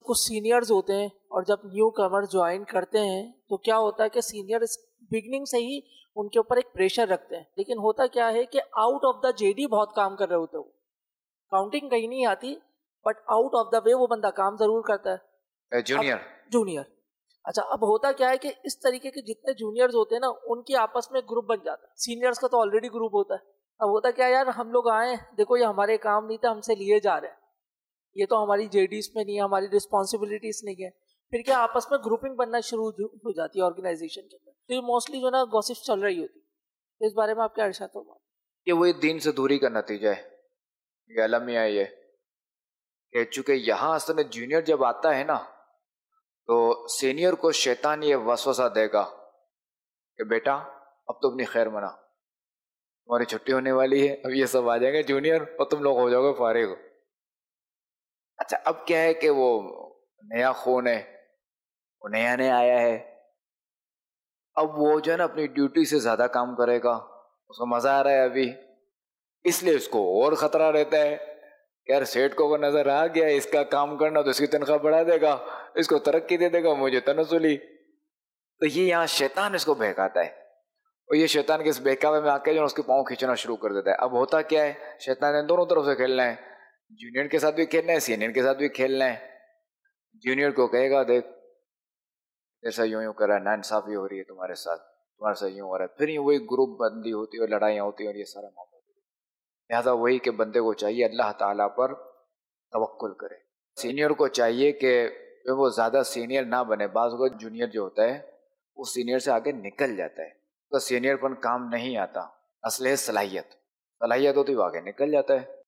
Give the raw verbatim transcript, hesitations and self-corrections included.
कुछ सीनियर्स होते हैं और जब न्यू कमर ज्वाइन करते हैं तो क्या होता है कि सीनियर्स बिगनिंग से ही उनके ऊपर एक प्रेशर रखते हैं, लेकिन होता क्या है कि आउट ऑफ द जेडी बहुत काम कर रहे होते हो, काउंटिंग कहीं नहीं आती, but out of the way वो बंदा काम जरूर करता है। जूनियर जूनियर अच्छा, अब होता क्या है कि इस तरीके के जितने जूनियर्स होते हैं ना उनकी आपस में ग्रुप बन जाता है। सीनियर्स का तो ऑलरेडी ग्रुप होता है। अब होता क्या है, यार हम लोग आए, देखो ये हमारे काम नहीं था, हमसे लिए जा रहे हैं, ये तो हमारी जेडीज में नहीं है, हमारी रिस्पॉन्सिबिलिटीज नहीं है। फिर क्या आपस में ग्रुपिंग बनना शुरू हो जाती है ऑर्गेनाइजेशन के अंदर। तो ये मोस्टली जो ना गॉसिप चल रही होती है। इस बारे में आप क्या इरशाद होगा? ये वही दीन से दूरी का नतीजा है, ये अलमिया ये कह चुके। यहाँ असल में जूनियर जब आता है ना तो सीनियर को शैतान ये वसवसा देगा कि बेटा अब तो अपनी खैर मना, तुम्हारी छुट्टी होने वाली है, अब ये सब आ जाएंगे जूनियर और तुम लोग हो जाओगे फारिग। अच्छा, अब क्या है कि वो नया खून है, वो नया नया आया है, अब वो जो है ना अपनी ड्यूटी से ज्यादा काम करेगा, उसको मजा आ रहा है अभी, इसलिए उसको और खतरा रहता है कि यार सेठ को नजर आ गया इसका काम करना तो इसकी तनख्वाह बढ़ा देगा, इसको तरक्की दे देगा, मुझे तनसुली। तो ये यहाँ शैतान इसको बहकाता है और ये शैतान के इस बहकावे में आके जो उसके पाँव खींचना शुरू कर देता है। अब होता क्या है, शैतान ने दोनों तरफ से खेलना है, जूनियर के साथ भी खेलना है, सीनियर के साथ भी खेलना है। जूनियर को कहेगा देख ऐसा यूं यूं करा, नाइंसाफी हो रही है तुम्हारे साथ, तुम्हारे साथ यूं हो रहा है, फिर यूं वही ग्रुप बंदी होती है और लड़ाइयाँ होती हैं और ये सारा मामला। लिहाजा वही कि बंदे को चाहिए अल्लाह ताला पर तवक्कुल करे। सीनियर को चाहिए कि वो ज़्यादा सीनियर ना बने। बाज़ को जूनियर जो होता है वो सीनियर से आगे निकल जाता है, तो सीनियर पर काम नहीं आता, असले सलाहियत सलाहियत होती है वो आगे निकल जाता है।